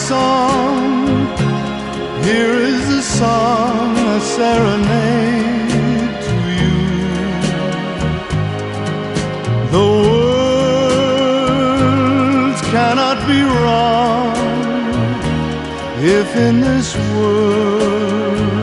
song. Here is a song, a serenade to you. The words cannot be wrong if in this world